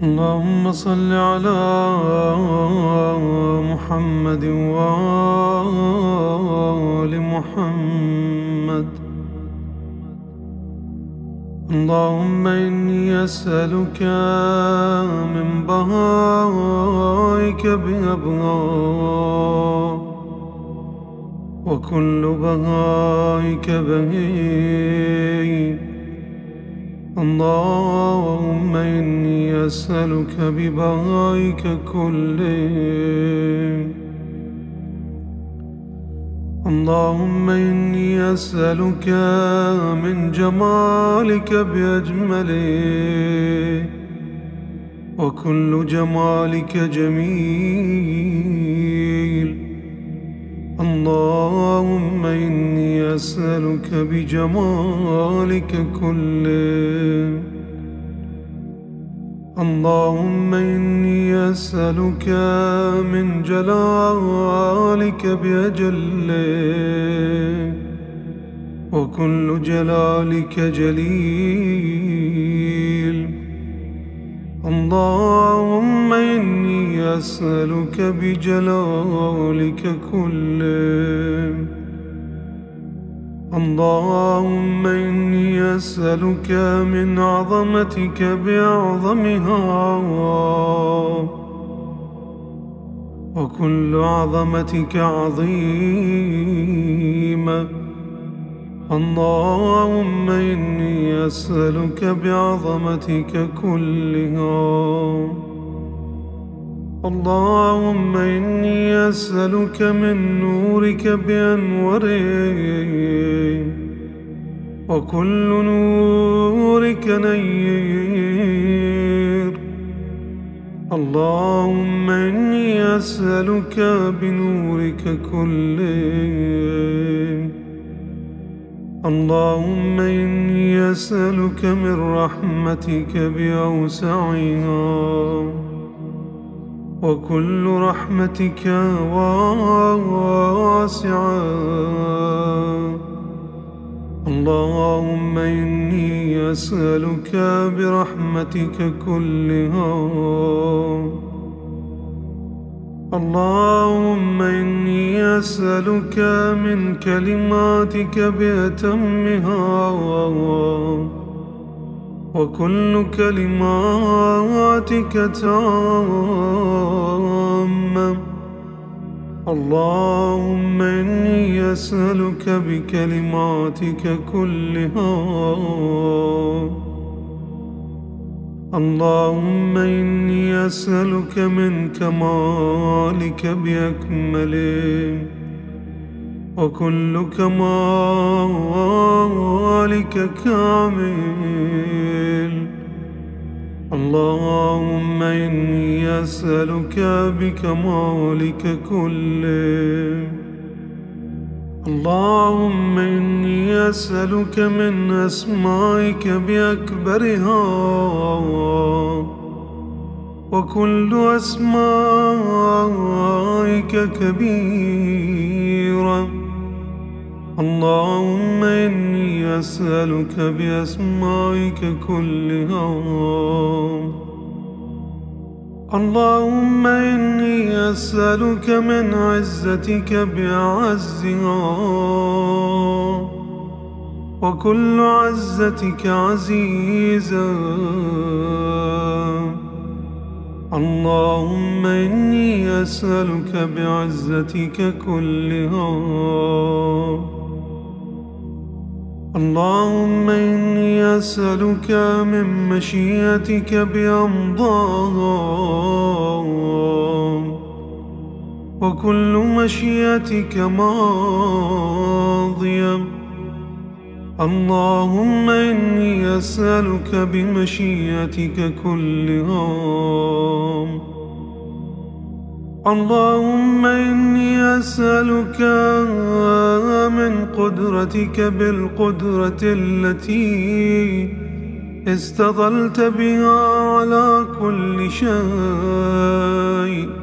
اللهم صل على محمد وآل محمد. اللهم إني أسألك من بهائك بأبهار، وكل بهائك بهي. اللهم إني أسألك ببهائك كلهم. اللهم إني أسألك من جمالك بأجمله، وكل جمالك جميل. اللهم إني أسألك بجمالك كله. اللهم إني أسألك من جلالك بأجله، وكل جلالك جليل. اللهم إني أسألك بجلالك كله. اللهم إني أسألك من عظمتك بأعظمها، وكل عظمتك عظيمة. اللهم إني أسألك بعظمتك كلها. اللهم إني أسألك من نورك بأنوره، وكل نورك نير. اللهم إني أسألك بنورك كله. اللهم إني أسألك من رحمتك بأوسعها، وكل رحمتك واسعة. اللهم إني أسألك برحمتك كلها. اللهم إني أسألك من كلماتك بأتمها، وكل كلماتك تامة. اللهم إني أسألك بكلماتك كلها. اللهم إني أسألك من كمالك بأكمله، وكل كمالك كامل. اللهم إني أسألك بكمالك كله. اللهم إني أسألك من أسمائك بأكبرها، وكل أسمائك كبيرة. اللهم إني أسألك بأسمائك كلها. اللهم إني أسألك من عزتك بأعزها، وكل عزتك عزيزة. اللهم إني أسألك بعزتك كلها. اللهم إني أسألك من مشيئتك بأمضاها، وكل مشيئتك ماضية. اللهم إني أسألك بمشيئتك كلها. اللهم إني أسألك من قدرتك بالقدرة التي استظلت بها على كل شيء،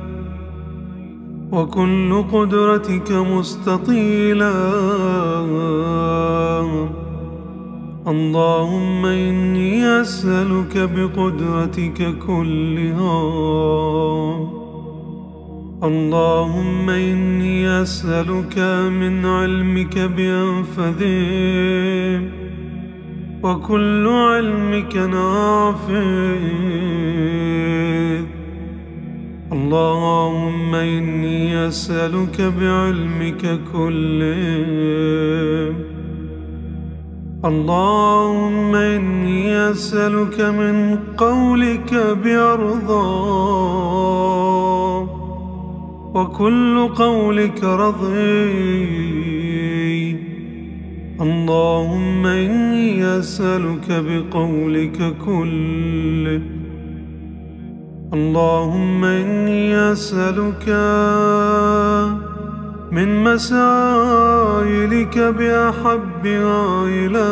وكل قدرتك مستطيلة. اللهم إني أسألك بقدرتك كلها. اللهم إني أسألك من علمك بأنفذه وكل علمك نافذ. اللهم إني أسألك بعلمك كله. اللهم إني أسألك من قولك بأرضى وكل قولك رضي. اللهم إني أسألك بقولك كله. اللهم إني أسألك من مسائلك بأحبها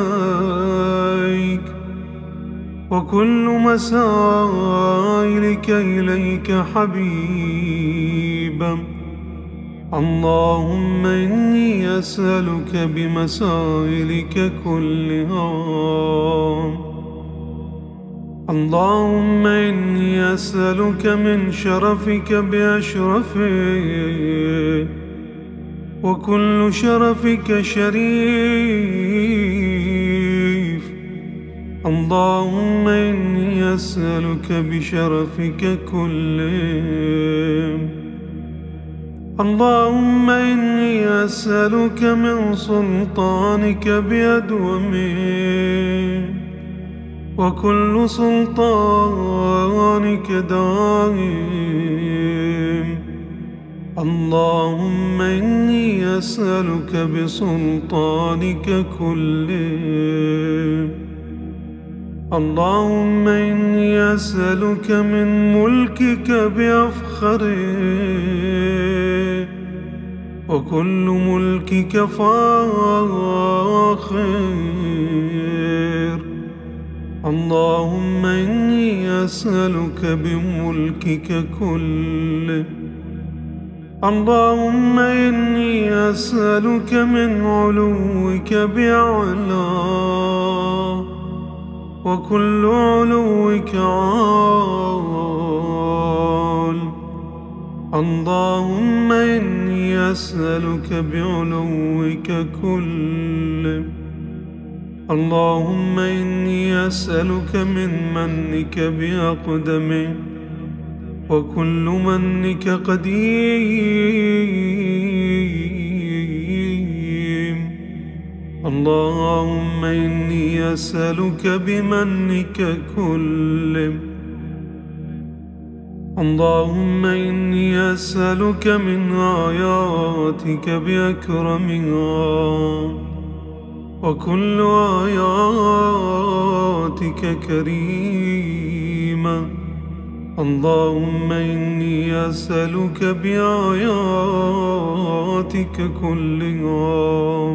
إليك وكل مسائلك إليك حبيبا. اللهم إني أسألك بمسائلك كلها. اللهم إني أسألك من شرفك بأشرفه وكل شرفك شريف. اللهم إني أسألك بشرفك كله. اللهم إني أسألك من سلطانك بأدومه وكل سلطانك دائم. اللهم إني أسألك بسلطانك كله. اللهم إني أسألك من ملكك بأفخره وكل ملكك فاخر. اللهم إني أسألك بملكك كله. اللهم إني أسألك من علوك بأعلى وكل علوك عال. اللهم إني أسألك بعلوك كله. اللهم إني أسألك من منك بأقدمه وكل منك قديم. اللهم إني أسألك بمنك كله. اللهم إني أسألك من آياتك بأكرمها وكل آياتك كريمة. اللهم إني أسألك بآياتك كلها.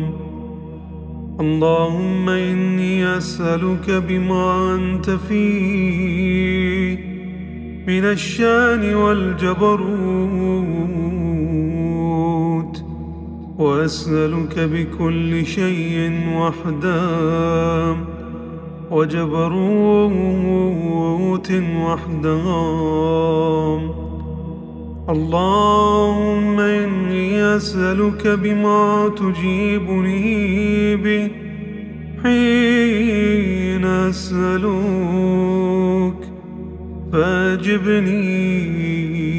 اللهم إني أسألك بما أنت فيه من الشان والجبروت، وأسألك بكل شيء وحده وجبروت وحده. اللهم إني أسألك بما تجيبني به حين أسألك فأجبني